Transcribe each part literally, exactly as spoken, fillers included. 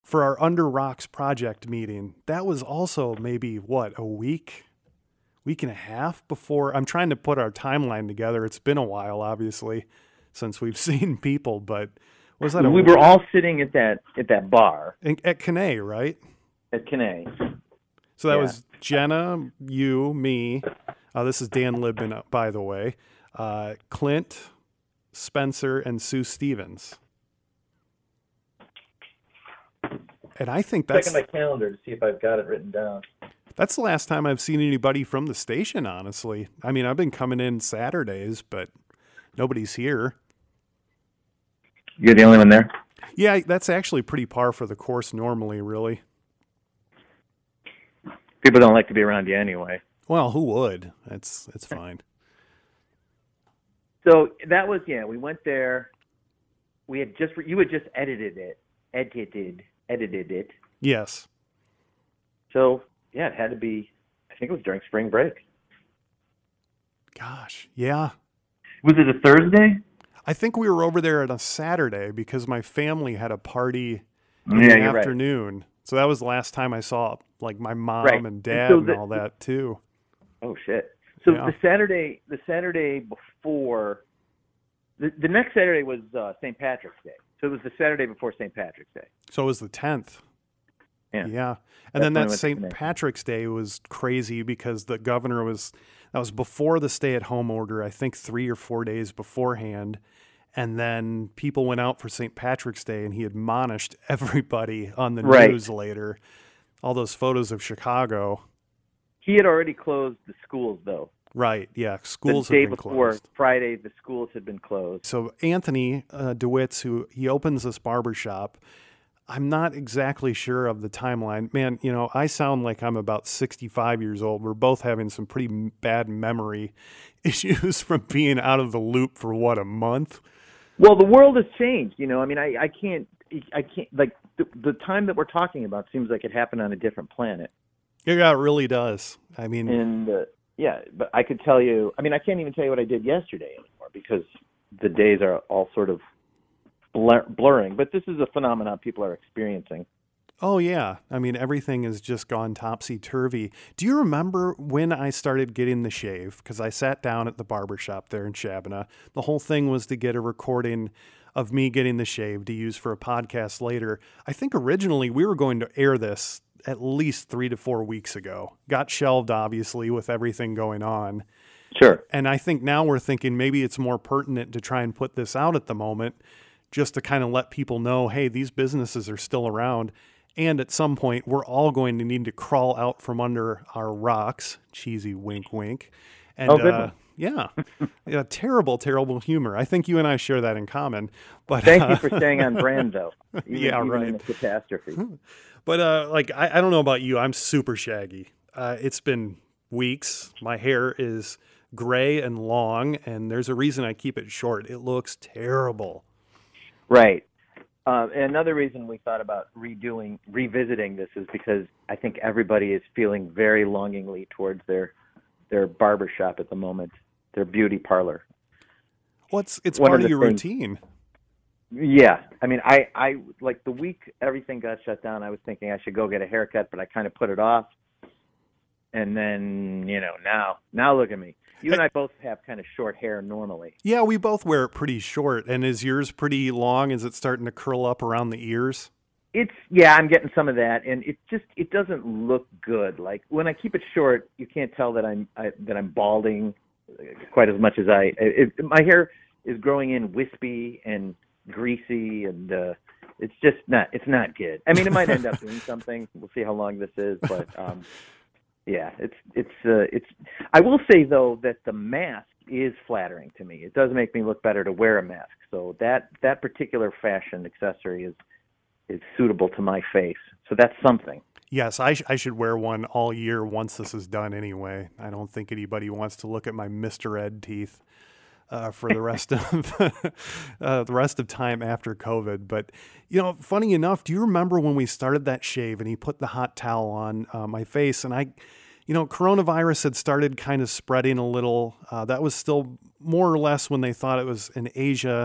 for our Under Rocks project meeting. That was also maybe, what, a week, week and a half before. I'm trying to put our timeline together. It's been a while, obviously, since we've seen people, but was that a We week? were all sitting at that at that bar. In, at Cannae, right? At Cannae. So that Yeah. was Jenna, you, me. Uh, this is Dan Libman, by the way. Uh, Clint, Spencer, and Sue Stevens. And I think that's Checking my calendar to see if I've got it written down. that's the last time I've seen anybody from the station, honestly. I mean, I've been coming in Saturdays, but nobody's here. You're the only one there? Yeah, that's actually pretty par for the course normally, really. People don't like to be around you anyway. Well, who would? It's it's fine. So that was, yeah, we went there. We had just, you had just edited it, edited, edited it. Yes. So, yeah, it had to be, I think it was during spring break. Gosh, yeah. Was it a Thursday? I think we were over there on a Saturday because my family had a party in Yeah, the you're right. afternoon. So that was the last time I saw like my mom Right. and And dad so and the- all that too. Oh, shit. So Yeah. the Saturday, the Saturday before, the, the next Saturday was uh, Saint Patrick's Day. So it was the Saturday before Saint Patrick's Day. So it was the tenth. Yeah. Yeah. That's And then when I that went to Saint Connecticut. Patrick's Day was crazy because the governor was, that was before the stay at home order, I think three or four days beforehand. And then people went out for Saint Patrick's Day and he admonished everybody on the Right. news later. All those photos of Chicago. He had already closed the schools, though. Right. Yeah. Schools the day have been before closed. Friday, the schools had been closed. So Anthony uh, DeWitt's, who he opens this barbershop, I'm not exactly sure of the timeline. Man, you know, I sound like I'm about sixty-five years old. We're both having some pretty m- bad memory issues from being out of the loop for what, a month? Well, the world has changed. You know, I mean, I, I can't, I can't, like, the, the time that we're talking about seems like it happened on a different planet. Yeah, it really does. I mean, And, uh, yeah, but I could tell you, I mean, I can't even tell you what I did yesterday anymore because the days are all sort of blur, blurring. But this is a phenomenon people are experiencing. oh yeah. I mean, everything has just gone topsy-turvy. Do you remember when I started getting the shave? Because I sat down at the barbershop there in Shabana. The whole thing was to get a recording of me getting the shave to use for a podcast later. I think originally we were going to air this at least three to four weeks ago. Got shelved, obviously, with everything going on. Sure. And I think now we're thinking maybe it's more pertinent to try and put this out at the moment just to kind of let people know, hey, these businesses are still around. And at some point, we're all going to need to crawl out from under our rocks. Cheesy wink, wink. And Oh, good uh, one. yeah, yeah, terrible, terrible humor. I think you and I share that in common. But Thank uh, you for staying on brand, though. Even, Yeah, even right. in a catastrophe. But uh, like, I, I don't know about you. I'm super shaggy. Uh, it's been weeks. My hair is gray and long, and there's a reason I keep it short. It looks terrible. Right. Uh, and another reason we thought about redoing, revisiting this is because I think everybody is feeling very longingly towards their their barber shop at the moment, their beauty parlor. Well, it's, it's One part of of the your things- routine. Yeah. I mean, I, I like the week everything got shut down, I was thinking I should go get a haircut, but I kind of put it off. And then, you know, now, now look at me. You and I both have kind of short hair normally. Yeah, we both wear it pretty short. And is yours pretty long? Is it starting to curl up around the ears? It's, yeah, I'm getting some of that, and it just, it doesn't look good. Like when I keep it short, you can't tell that I'm, I, that I'm balding quite as much as I, it, my hair is growing in wispy and greasy, and uh, it's just not, it's not good. I mean, it might end up doing something. We'll see how long this is, but um, yeah, it's, it's, uh, it's, I will say though that the mask is flattering to me. It does make me look better to wear a mask. So that, that particular fashion accessory is, is suitable to my face. So that's something. Yes, I, sh- I should wear one all year once this is done anyway. I don't think anybody wants to look at my Mister Ed teeth uh, for the rest of uh, the rest of time after COVID. But, you know, funny enough, do you remember when we started that shave and he put the hot towel on uh, my face and I, you know, coronavirus had started kind of spreading a little. Uh, that was still more or less when they thought it was in Asia,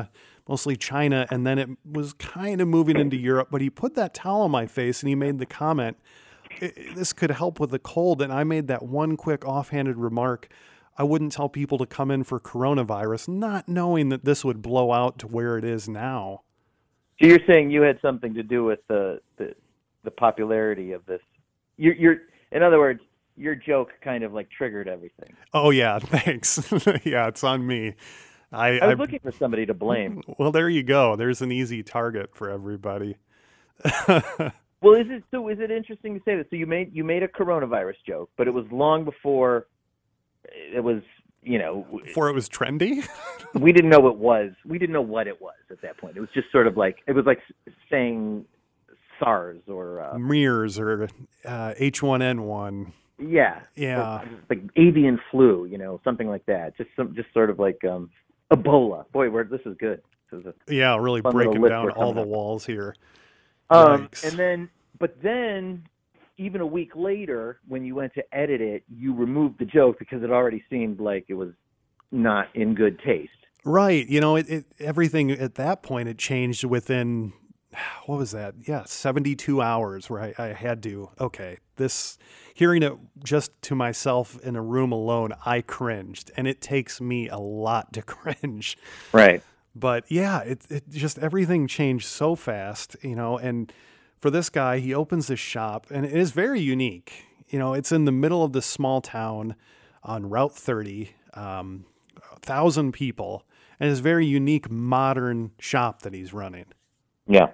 mostly China, and then it was kind of moving into Europe. But he put that towel on my face, and he made the comment, this could help with the cold. And I made that one quick offhanded remark. I wouldn't tell people to come in for coronavirus, not knowing that this would blow out to where it is now. So you're saying you had something to do with the the, the popularity of this. You're, you're, in other words, your joke kind of like triggered everything. Oh, yeah, thanks. Yeah, it's on me. I, I was I, looking for somebody to blame. Well, there you go. There's an easy target for everybody. Well, is it so? Is it interesting to say that? So you made you made a coronavirus joke, but it was long before it was, you know, before it was trendy. We didn't know it was. We didn't know what it was at that point. It was just sort of like it was like saying SARS or uh, MERS or uh, H one N one. Yeah, yeah, or, like avian flu, you know, something like that. Just some, just sort of like um, Ebola. Boy, where this is good. This is a yeah, really breaking down all the up. walls here. Um, and then, but then, even a week later, when you went to edit it, you removed the joke because it already seemed like it was not in good taste. Right. You know, it, it everything at that point it changed within. What was that? Yeah, seventy-two hours where I, I had to, okay, this, hearing it just to myself in a room alone, I cringed. And it takes me a lot to cringe. Right. But yeah, it, it just, everything changed so fast, you know, and for this guy, he opens this shop and it is very unique. You know, it's in the middle of this small town on Route thirty, um, a thousand people, and it's a very unique modern shop that he's running. Yeah.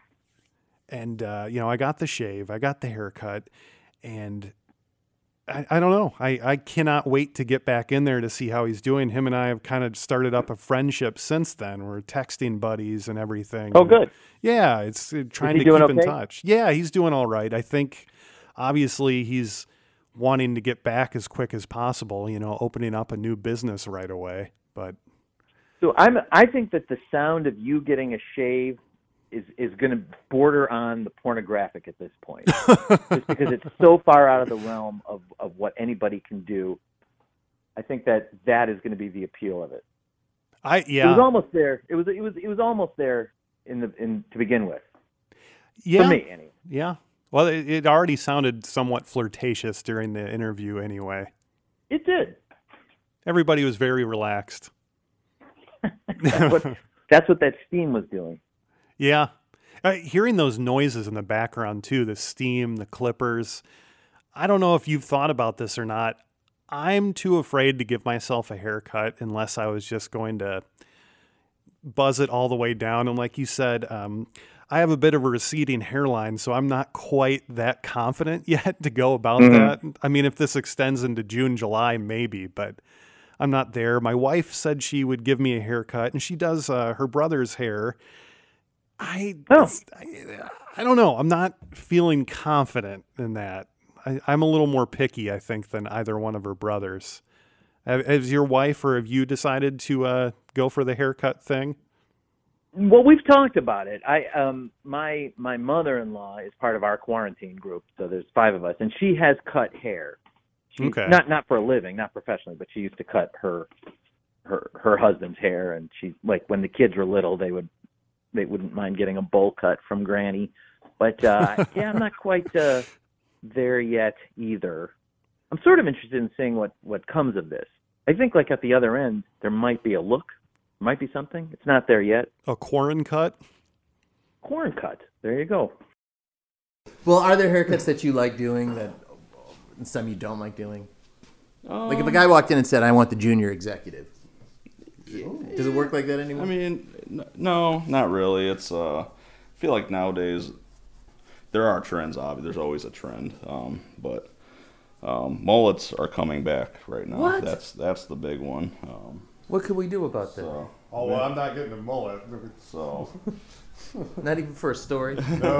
And, uh, you know, I got the shave, I got the haircut, and I, I don't know. I, I cannot wait to get back in there to see how he's doing. Him and I have kind of started up a friendship since then. We're texting buddies and everything. Oh, good. Yeah, it's uh, trying to keep okay? in touch. Yeah, he's doing all right. I think, obviously, he's wanting to get back as quick as possible, you know, opening up a new business right away. But so I'm, I think that the sound of you getting a shave is, is going to border on the pornographic at this point, just because it's so far out of the realm of, of what anybody can do. I think that that is going to be the appeal of it. I yeah, it was almost there. It was it was it was almost there in the in to begin with. Yeah, for me anyway. Yeah. Well, it, it already sounded somewhat flirtatious during the interview, anyway. It did. Everybody was very relaxed. that's, what, that's what that steam was doing. Yeah. Uh, hearing those noises in the background, too, the steam, the clippers. I don't know if you've thought about this or not. I'm too afraid to give myself a haircut unless I was just going to buzz it all the way down. And like you said, um, I have a bit of a receding hairline, so I'm not quite that confident yet to go about mm-hmm. that. I mean, if this extends into June, July, maybe, but I'm not there. My wife said she would give me a haircut, and she does uh, her brother's hair. I, oh. I, I don't know. I'm not feeling confident in that. I, I'm a little more picky, I think, than either one of her brothers. Has your wife or have you decided to uh, go for the haircut thing? Well, we've talked about it. I um my my mother-in-law is part of our quarantine group, so there's five of us, and she has cut hair. She's okay. Not not for a living, not professionally, but she used to cut her her her husband's hair, and she like when the kids were little, they would they wouldn't mind getting a bowl cut from Granny. But uh, yeah, I'm not quite uh, there yet either. I'm sort of interested in seeing what, what comes of this. I think like at the other end, there might be a look, might be something. It's not there yet. A corn cut? Corn cut. There you go. Well, are there haircuts that you like doing that and some you don't like doing? Um, like if a guy walked in and said, I want the junior executive. Does it work like that anymore? I mean, no, not really. It's, uh, I feel like nowadays there are trends, obviously. There's always a trend. Um, but um, mullets are coming back right now. What? That's that's the big one. Um, what could we do about that? So, oh, well, I'm not getting a mullet. So. Not even for a story?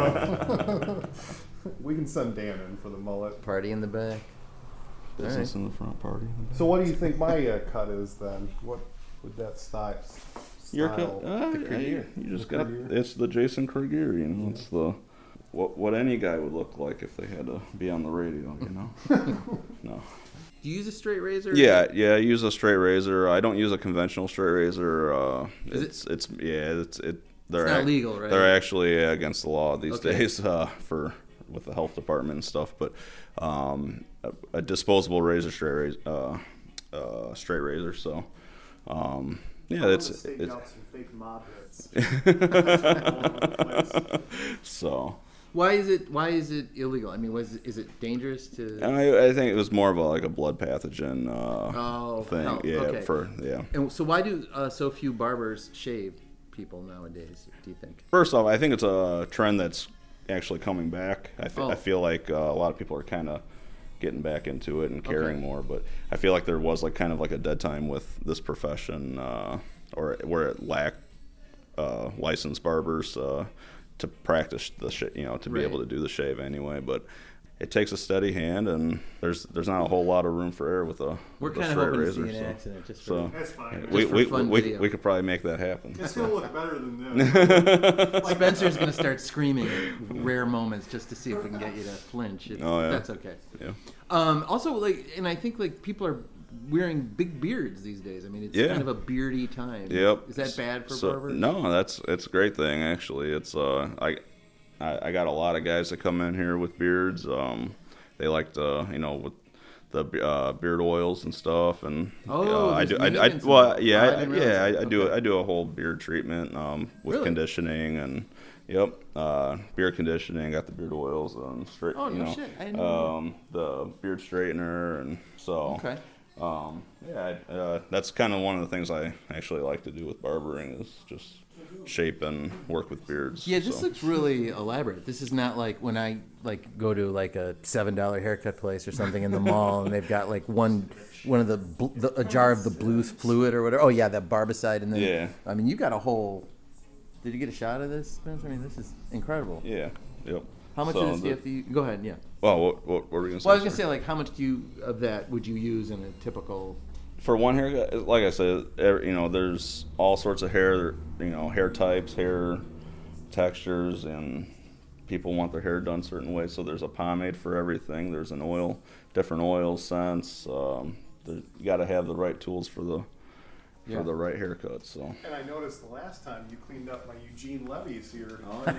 No. We can send Dan in for the mullet. Party in the back. Business right. in the front, party in the back. So what do you think my uh, cut is then? What would that style? Your cut? Uh, the you, you just got, it's the Jason Krieger, you know, it's the... what what any guy would look like if they had to be on the radio, you know. No. Do you use a straight razor? Yeah, yeah. I use a straight razor. I don't use a conventional straight razor. Uh, Is it's it? it's yeah. It's it. They're It's not ac- legal, right? They're actually uh, against the law these Okay. days uh, for with the health department and stuff. But um, a, a disposable razor, straight razor, uh, uh, straight razor. So um, yeah, it's it's. Fake mob hits. So. Why is it Why is it illegal? I mean, was it, is it dangerous to? I, I think it was more of a, like a blood pathogen uh, Oh, thing. hell, yeah, okay. for yeah. And so why do uh, so few barbers shave people nowadays? Do you think? First off, I think it's a trend that's actually coming back. I, f- Oh. I feel like uh, a lot of people are kind of getting back into it and caring Okay. more. But I feel like there was like kind of like a dead time with this profession, uh, or where it lacked uh, licensed barbers uh, to practice the sh- you know, to be Right. able to do the shave anyway. But it takes a steady hand, and there's there's not a whole lot of room for error with a, We're with a kind of straight hoping razor. to see an so. accident just for. So That's fine. we, for we, fun we, video. we could probably make that happen. It's gonna look better than this. Spencer's gonna start screaming at rare moments just to see if we can get you to flinch. If Oh, yeah. That's okay. Yeah. Um, also, like, and I think like people are wearing big beards these days. I mean, it's Yeah. kind of a beardy time. Yep. Is that bad for So- barbers? No, that's it's a great thing actually. It's uh I, I I got a lot of guys that come in here with beards. Um, they like to you know with the uh, beard oils and stuff, and Oh, uh, I there's do I, I mimickings well and- yeah oh, I I, didn't realize yeah that. I, I do Okay. I do a whole beard treatment um with Really? conditioning and yep uh beard conditioning. Got the beard oils and straight Oh, you no know shit. I didn't know um the beard straightener and so Okay. um, yeah, I- uh, that's kind of one of the things I actually like to do with barbering is just shape and work with beards. Yeah, this so. looks really elaborate. This is not like when I like go to like a seven dollar haircut place or something in the mall, and they've got like one one of the, bl- the a jar of the blue fluid or whatever. Oh yeah, that barbicide, and then Yeah. I mean, you got a whole. Did you get a shot of this, Spencer? I mean, this is incredible. Yeah, yep. How much So of this do you the- have to use? Go ahead, yeah. Well, what, what, what were we gonna say? Well, I was gonna sir? say like, how much do you of that would you use in a typical? For one haircut, like I said, every, you know, there's all sorts of hair, you know, hair types, hair textures, and people want their hair done certain ways. So there's a pomade for everything. There's an oil, different oil scents. Um, there, you got to have the right tools for the for Yeah. the right haircut. So. And I noticed the last time you cleaned up my Eugene Levy's here.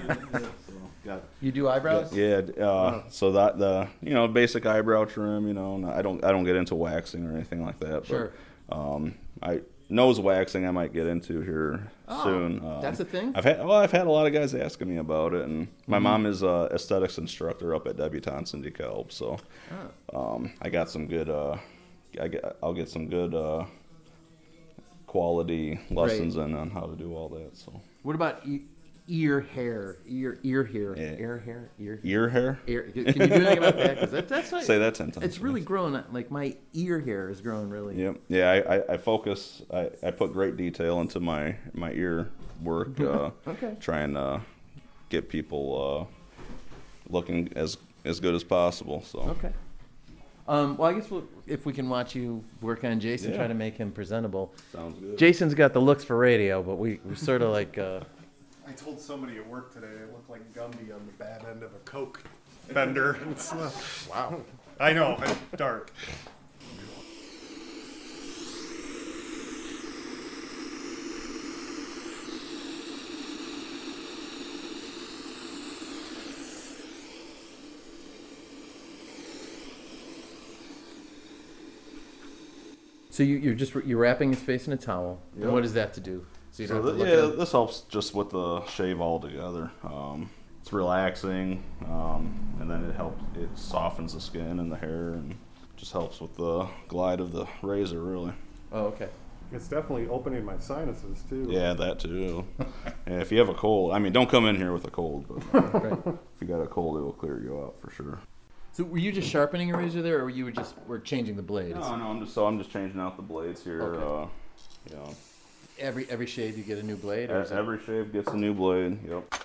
Got You do eyebrows? Yeah, uh, so that the you know basic eyebrow trim, you know, and I don't I don't get into waxing or anything like that. Sure. But, um, I nose waxing I might get into here Oh, soon. Um, that's a thing? I've had well I've had a lot of guys asking me about it, and my Mm-hmm. mom is a aesthetics instructor up at Debutantes in DeKalb, so Oh. um, I got some good. Uh, I get I'll get some good uh, quality lessons in on how to do all that. So What about e- ear hair? Ear ear hair? Yeah. Ear hair? Ear. ear hair. Ear. Can you do anything about that? 'Cause that, that's not, Say that ten times. It's really growing. Like my ear hair is growing really. Yep. Yeah, I, I, I focus. I, I put great detail into my, my ear work. Uh, Okay. Trying to get people uh, looking as as good as possible. So. Okay. Um, well, I guess we'll, if we can watch you work on Jason, Yeah. try to make him presentable. Sounds good. Jason's got the looks for radio, but we we're sort of like. Uh, I told somebody at work today I look like Gumby on the bad end of a Coke bender. It's, uh, wow. I know, it's dark. so you, you're just you're wrapping his face in a towel. Yep. And what is that to do? So you don't So have to th- look yeah, at him? this helps just with the shave all together. Um, it's relaxing, um, and then it helps. It softens the skin and the hair, and just helps with the glide of the razor, really. Oh, okay. It's definitely opening my sinuses too. Yeah, that too. Yeah, if you have a cold, I mean, don't come in here with a cold, but uh, Right. if you got a cold, it will clear you out for sure. So were you just sharpening a razor there, or were you just were changing the blades? No, no, I'm just so I'm just changing out the blades here. Okay. Uh, you know, Every every shave you get a new blade, or e- is it- every shave gets a new blade. Yep.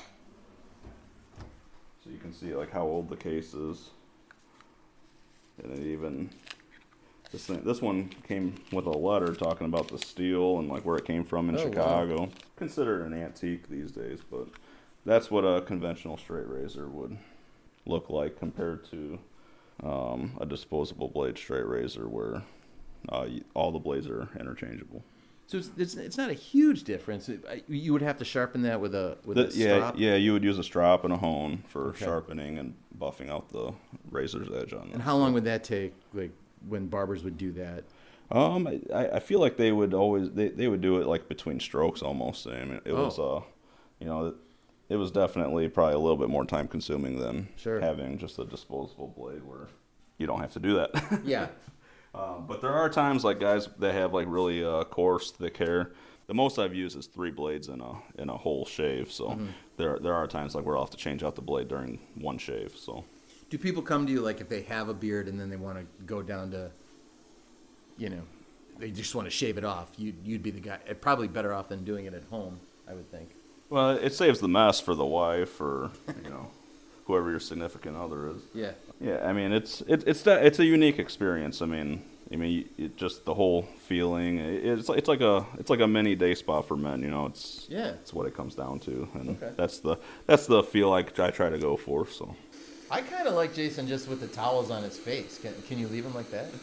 So you can see like how old the case is, and it even this thing. This one came with a letter talking about the steel and like where it came from in Oh, wow. Chicago. Considered an antique these days, but that's what a conventional straight razor would look like compared to um, a disposable blade straight razor where uh, all the blades are interchangeable. So it's, it's it's not a huge difference. It, I- you would have to sharpen that with a with The- a yeah, strop. yeah, you would use a strop and a hone for Okay. sharpening and buffing out the razor's edge on. And this. how long would that take? Like when barbers would do that? Um, I, I feel like they would always they, they would do it like between strokes almost. I mean, it Oh. was uh, you know, it was definitely probably a little bit more time consuming than Sure. having just a disposable blade where you don't have to do that. Yeah. Um, but there are times like guys that have like really uh, coarse, thick hair. The most I've used is three blades in a in a whole shave. So Mm-hmm. there there are times like where I'll have to change out the blade during one shave. So Do people come to you like if they have a beard and then they want to go down to, you know, they just want to shave it off? You you'd be the guy. eh, Probably better off than doing it at home, I would think. well, it saves the mess for the wife or you know whoever your significant other is. Yeah. Yeah, I mean it's it, it's that it's a unique experience. I mean, I mean it just the whole feeling. It, it's it's like a it's like a mini day spa for men. You know, it's Yeah. it's what it comes down to, and Okay. that's the that's the feel like I try to go for. So I kind of like Jason just with the towels on his face. Can, can you leave him like that?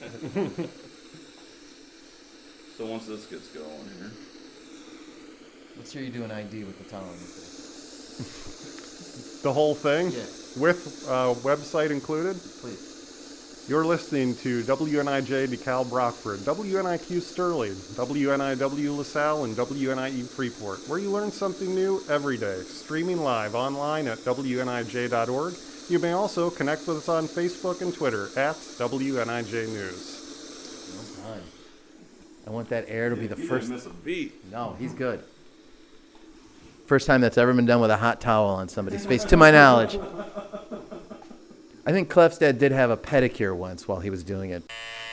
so once this gets going here, Let's hear you do an I D with the towel on your face. The whole thing Yeah. with uh, website included. Please. You're listening to W N I J DeKalb Brockford, W N I Q Sterling, W N I W LaSalle, and W N I E Freeport, where you learn something new every day. Streaming live online at W N I J dot org. You may also connect with us on Facebook and Twitter at W N I J News. Well done. I want that air to be the first. miss a beat. No, he's good. First time that's ever been done with a hot towel on somebody's face, to my knowledge. I think Clef's dad did have a pedicure once while he was doing it.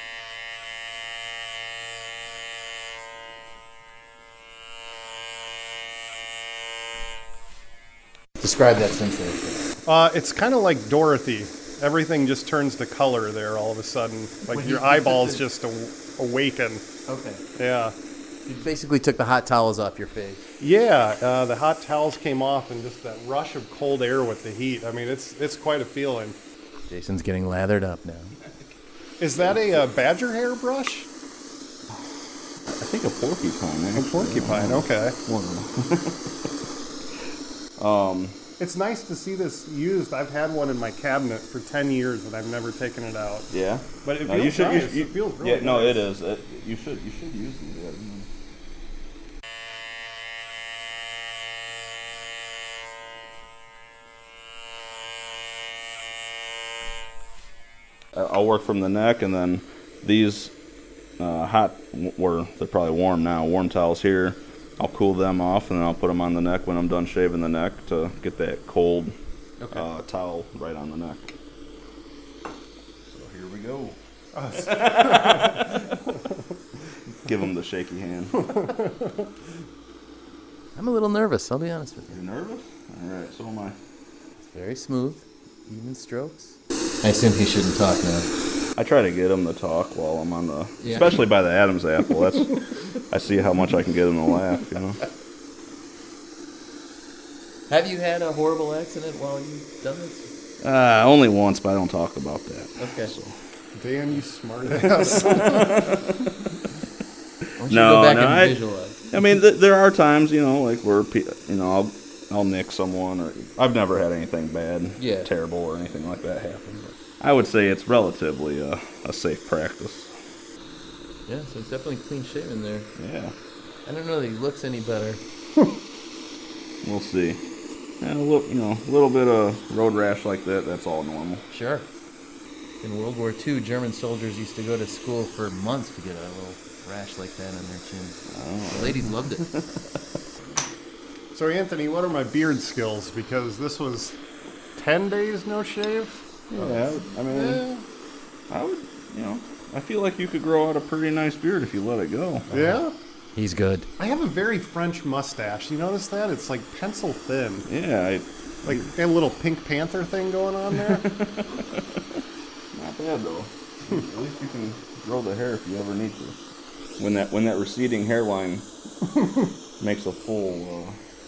Describe that sensation. Uh, it's kind of like Dorothy. Everything just turns to color there all of a sudden. Like When your you- you put eyeballs the- just aw- awaken. Okay. Yeah. You basically took the hot towels off your face. Yeah, uh, the hot towels came off and just that rush of cold air with the heat. I mean, it's it's quite a feeling. Jason's getting lathered up now. Is that a, uh badger hair brush? I think a porcupine. A porcupine, okay. Um, It's nice to see this used. I've had one in my cabinet for ten years and I've never taken it out. yeah. But it No, feels you should. nice. You, you, It feels really yeah, no, nice. it is. It, you should. You should use these. Yeah, you know. I- I'll work from the neck, and then these uh, hot, or they're probably warm now, warm towels here. I'll cool them off, and then I'll put them on the neck when I'm done shaving the neck to get that cold Okay. uh, towel right on the neck. So here we go. Give him the shaky hand. I'm a little nervous, I'll be honest with you. You nervous? All right, so am I. It's very smooth, even strokes. I assume he shouldn't talk now. I try to get him to talk while I'm on the, Yeah. especially by the Adam's apple. That's, I see how much I can get him to laugh. You know. Have you had a horrible accident while you've done this? Uh, only once, but I don't talk about that. Okay. Dan, you smart ass. Why don't you No, go back no, and I- visualize? I mean, th- there are times, you know, like where, pe- you know, I'll, I'll nick someone, or I've never had anything bad, Yeah. terrible, or anything like that happen. But I would say it's relatively a, a safe practice. Yeah, so it's definitely clean shaven there. Yeah, I don't know that he looks any better. we'll see. And a little, you know, a little bit of road rash like that, that's all normal. Sure. In World War Two, German soldiers used to go to school for months to get a little rash like that on their chin. The ladies loved it. So, Anthony, what are my beard skills? Because this was ten days no shave? Yeah, I mean, I would, you know, I feel like you could grow out a pretty nice beard if you let it go. Yeah? He's good. I have a very French mustache. You notice that? It's like pencil thin. Yeah, I, Like a little Pink Panther thing going on there. not bad though. At least you can grow the hair if you ever need to. When that when that receding hairline makes a full uh,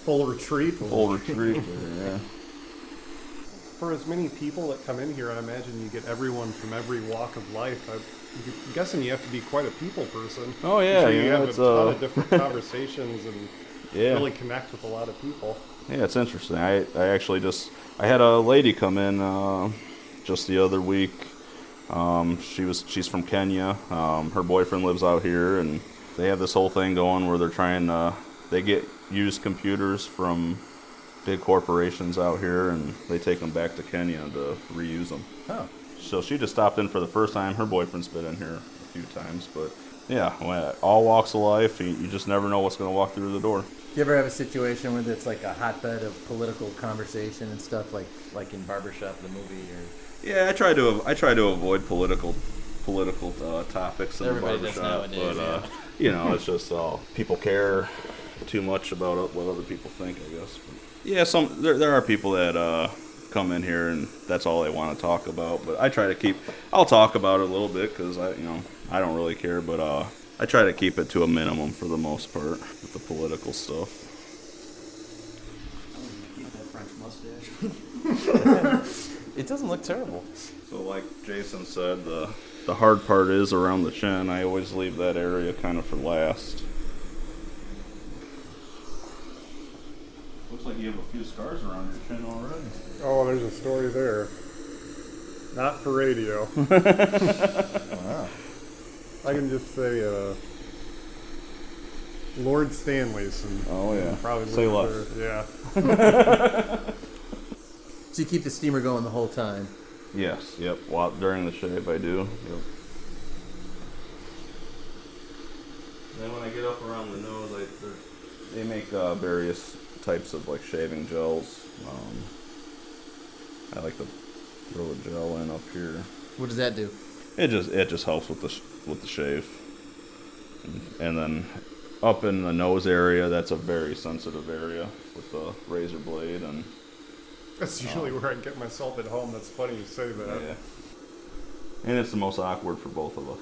Full retreat. Full retreat. Yeah. For as many people that come in here, I imagine you get everyone from every walk of life. I'm guessing you have to be quite a people person. Oh yeah, I'm sure you yeah, have it's, a ton uh, of different conversations and Yeah. really connect with a lot of people. Yeah, it's interesting. I, I actually just I had a lady come in uh, just the other week. Um, she was she's from Kenya. Um, her boyfriend lives out here, and they have this whole thing going where they're trying to they get used computers from big corporations out here, and they take them back to Kenya to reuse them. Oh. So she just stopped in for the first time. Her boyfriend's been in here a few times, but yeah, when- all walks of life. You, you just never know what's going to walk through the door. You ever have a situation where it's like a hotbed of political conversation and stuff, like like in Barbershop, the movie, or? Yeah, I try to I try to avoid political political uh, topics in Everybody the does barbershop, nowadays, but uh, yeah. you know, it's just uh, people care too much about what other people think, I guess. But yeah, some there there are people that uh, come in here and that's all they want to talk about. But I try to keep I'll talk about it a little bit because I you know I don't really care, but uh, I try to keep it to a minimum for the most part with the political stuff. It doesn't look terrible. So like Jason said, the the hard part is around the chin. I always leave that area kind of for last. Looks like you have a few scars around your chin already. Oh, there's a story there. Not for radio. Wow. I can just say, uh, Lord Stanleyson. Oh yeah. Probably Say lived less. there. Yeah. So you keep the steamer going the whole time. Yes. Yep. While during the shave, I do. Yep. Then when I get up around the nose, I they're- they make uh, various types of like shaving gels. Um, I like to throw a gel in up here. What does that do? It just it just helps with the sh- with the shave, and, and then up in the nose area, that's a very sensitive area with the razor blade, and That's usually where I get myself at home. That's funny you say that. yeah, and it's the most awkward for both of us.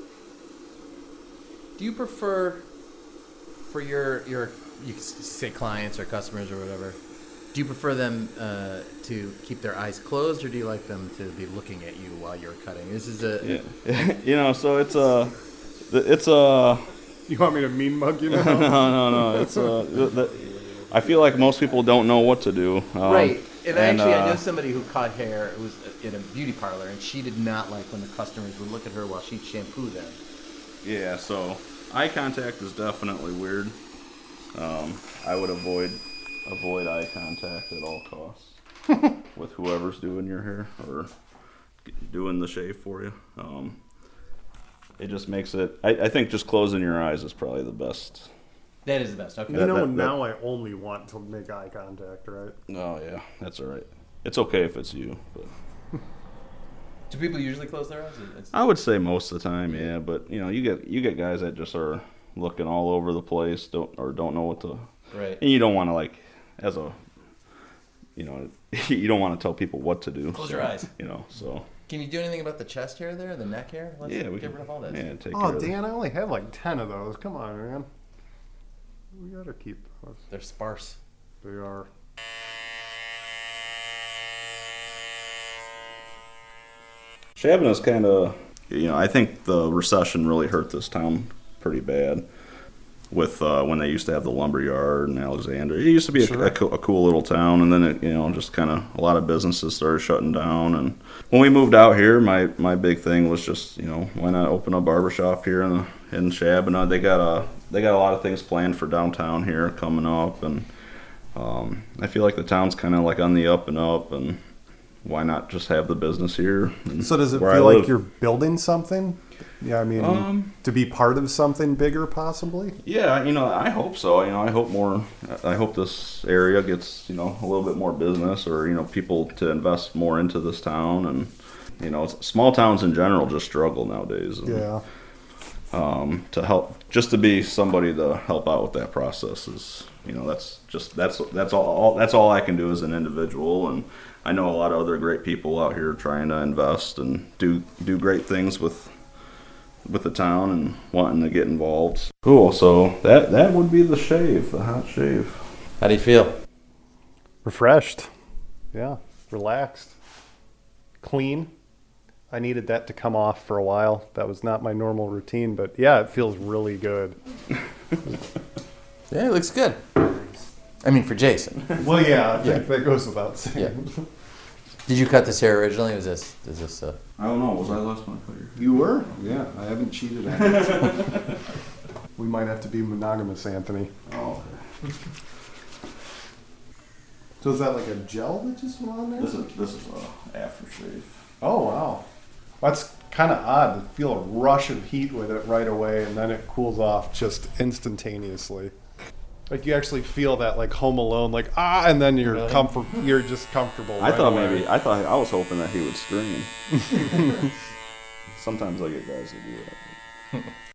Do you prefer for your your you can say clients or customers or whatever? Do you prefer them uh, to keep their eyes closed, or do you like them to be looking at you while you're cutting? This is a Yeah, you know, so it's a it's a You want me to mean mug you no now? no no it's a the, the, I feel like most people don't know what to do. Um, right. And, actually, uh, I know somebody who cut hair who was in a beauty parlor, and she did not like when the customers would look at her while she'd shampoo them. Yeah, so eye contact is definitely weird. Um, I would avoid avoid eye contact at all costs with whoever's doing your hair or doing the shave for you. Um, it just makes it. I, I think just closing your eyes is probably the best. That is the best. Okay. You That- know, that- that- now I only want to make eye contact, right? Oh yeah, that's all right. It's okay if it's you, but Do people usually close their eyes? It's, I would say most of the time, yeah. But you know, you get you get guys that just are looking all over the place, don't or don't know what to. right. And you don't want to like, as a, you know, you don't want to tell people what to do. Close so, your eyes. You know, so Can you do anything about the chest hair there, the neck hair? Let's yeah, we get can. rid of all that. Yeah, take Oh, care of Dan, I only have like ten of those. Come on, man. We gotta keep those. They're sparse. They are. Shabana's kind of, you know, I think the recession really hurt this town pretty bad. With uh, when they used to have the lumber yard in Alexandria, it used to be a, Sure. a, co- a cool little town, and then it, you know, just kind of a lot of businesses started shutting down. And when we moved out here, my, my big thing was just, you know, why not open a barbershop here in the, in Shabana? They got a they got a lot of things planned for downtown here coming up, and um, I feel like the town's kind of like on the up and up, and why not just have the business here? and So does it where I feel like live. you're building something? Yeah, I mean, Um, to be part of something bigger, possibly. Yeah, you know, I hope so. You know, I hope more. I hope this area gets, you know, a little bit more business, or you know, people to invest more into this town, and you know, small towns in general just struggle nowadays. And, Yeah. Um, to help, just to be somebody to help out with that process is, you know, that's just that's that's all, all that's all I can do as an individual, and I know a lot of other great people out here trying to invest and do do great things with. with the town and wanting to get involved. Cool, so that that would be the shave, the hot shave. How do you feel? Refreshed. Yeah. Relaxed. Clean. I needed that to come off for a while. That was not my normal routine, but yeah, it feels really good. Yeah, it looks good. I mean, for Jason. Well, yeah, I think Yeah. that goes without saying. Yeah. Did you cut this hair originally? Was this? Is this? Uh... I don't know. Was I last one I cut your hair? You were? Yeah, I haven't cheated on it. We might have to be monogamous, Anthony. Oh, So is that like a gel that just went on there? this is this is a aftershave. Oh, wow. That's kind of odd to feel a rush of heat with it right away, and then it cools off just instantaneously. Like you actually feel that like Home Alone, like ah, and then you're Really? comfort, you're just comfortable. I right thought away. maybe I thought I was hoping that he would scream. Sometimes I get guys that do that.